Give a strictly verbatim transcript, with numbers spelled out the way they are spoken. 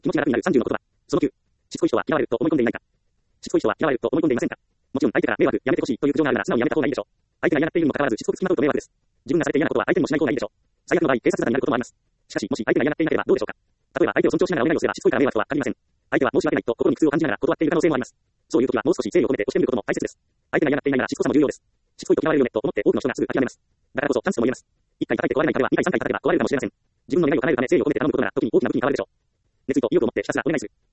気持ちが楽になるさんじゅうの言葉。そのきゅう。しつこい人は嫌われると思い込んでいないか。しつこい人は嫌われると思い込んでいませんか。もちろん相手から迷惑、やめてほしいという苦情があるなら素直にやめた方がいいでしょう。相手が嫌がっているにもかかわらずしつこく付きまとうと迷惑です。自分がされて嫌なことは相手にもしない方がいいでしょう。最悪の場合、警察沙汰になることもあります。しかし、もし相手が嫌がっていなければどうでしょうか。例えば相手を尊重しながらお願いをすればしつこいから迷惑とは限りません。相手は申し訳ないと心に苦痛を感じながら断っている可能性もあります。そういう時はもう少し誠意を込めて押してみることも大切です。相手が嫌がっていないならしつこさも重要です。しつこいと嫌われるよねと思って多くの人がすぐ諦めます。だからこそチャンスとも言えます。一回叩いて壊れない壁は二回三回叩けば壊れるかもしれません。自分の願いを叶えるため誠意を込めて頼むことなら時に大きな武器に変わるでしょう。熱意と意欲を持ってひたすらお願いする。